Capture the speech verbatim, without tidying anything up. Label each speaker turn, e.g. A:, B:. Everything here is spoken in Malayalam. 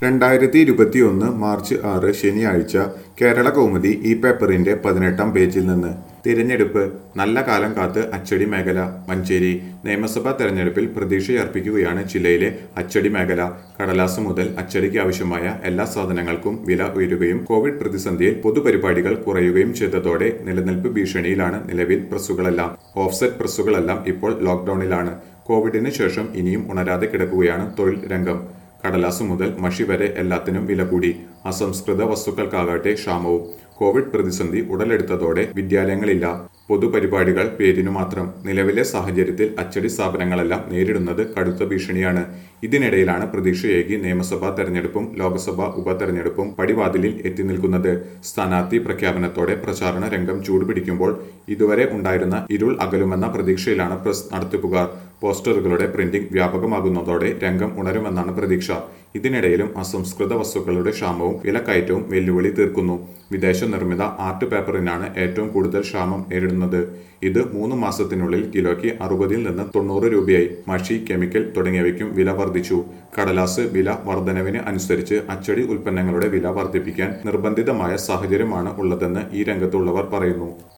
A: രണ്ടായിരത്തി ഇരുപത്തിയൊന്ന് മാർച്ച് ആറ് ശനിയാഴ്ച കേരള കൗമുദി ഈ പേപ്പറിന്റെ പതിനെട്ടാം പേജിൽ നിന്ന് തിരഞ്ഞെടുപ്പ് നല്ല കാലം കാത്ത് അച്ചടി മേഖല മഞ്ചേരി നിയമസഭാ തെരഞ്ഞെടുപ്പിൽ പ്രതീക്ഷയർപ്പിക്കുകയാണ് ജില്ലയിലെ അച്ചടി മേഖല. കടലാസ് മുതൽ അച്ചടിക്ക് ആവശ്യമായ എല്ലാ സാധനങ്ങൾക്കും വില ഉയരുകയും കോവിഡ് പ്രതിസന്ധിയിൽ പൊതുപരിപാടികൾ കുറയുകയും ചെയ്തതോടെ നിലനിൽപ്പ് ഭീഷണിയിലാണ് നിലവിൽ പ്രസ്സുകളെല്ലാം. ഓഫ്സെറ്റ് പ്രസ്സുകളെല്ലാം ഇപ്പോൾ ലോക്ക്ഡൌണിലാണ്. കോവിഡിന് ശേഷം ഇനിയും ഉണരാതെ കിടക്കുകയാണ് തൊഴിൽ രംഗം. കടലാസ് മുതൽ മഷി വരെ എല്ലാത്തിനും വില കൂടി. അസംസ്കൃത വസ്തുക്കൾക്കാകട്ടെ ക്ഷാമവും. കോവിഡ് പ്രതിസന്ധി ഉടലെടുത്തതോടെ വിദ്യാലയങ്ങളില്ല, പൊതുപരിപാടികൾ പേരിനു മാത്രം. നിലവിലെ സാഹചര്യത്തിൽ അച്ചടി സ്ഥാപനങ്ങളെല്ലാം നേരിടുന്നത് കടുത്ത ഭീഷണിയാണ്. ഇതിനിടയിലാണ് പ്രതീക്ഷയേകി നിയമസഭാ തെരഞ്ഞെടുപ്പും ലോക്സഭാ ഉപതെരഞ്ഞെടുപ്പും പടിവാതിലിൽ എത്തി നിൽക്കുന്നത്. സ്ഥാനാർത്ഥി പ്രഖ്യാപനത്തോടെ പ്രചാരണ രംഗം ചൂടുപിടിക്കുമ്പോൾ ഇതുവരെ ഉണ്ടായിരുന്ന ഇരുൾ അകലുമെന്ന പ്രതീക്ഷയിലാണ് പ്രസ് നടത്തിപ്പുകാർ. പോസ്റ്ററുകളുടെ പ്രിന്റിംഗ് വ്യാപകമാകുന്നതോടെ രംഗം ഉണരുമെന്നാണ് പ്രതീക്ഷ. ഇതിനിടയിലും അസംസ്കൃത വസ്തുക്കളുടെ ക്ഷാമവും വിലക്കയറ്റവും വെല്ലുവിളി തീർക്കുന്നു. വിദേശ നിർമ്മിത ആർട്ട് പേപ്പറിനാണ് ഏറ്റവും കൂടുതൽ ക്ഷാമം നേരിടുന്നത്. ഇത് മൂന്ന് മാസത്തിനുള്ളിൽ കിലോയ്ക്ക് അറുപതിൽ നിന്ന് തൊണ്ണൂറ് രൂപയായി. മഷി, കെമിക്കൽ തുടങ്ങിയവയ്ക്കും വില വർദ്ധിച്ചു. കടലാസ് വില വർധനവിന് അനുസരിച്ച് അച്ചടി ഉൽപ്പന്നങ്ങളുടെ വില വർദ്ധിപ്പിക്കാൻ നിർബന്ധിതമായ സാഹചര്യമാണ് ഉള്ളതെന്ന് ഈ രംഗത്തുള്ളവർ പറയുന്നു.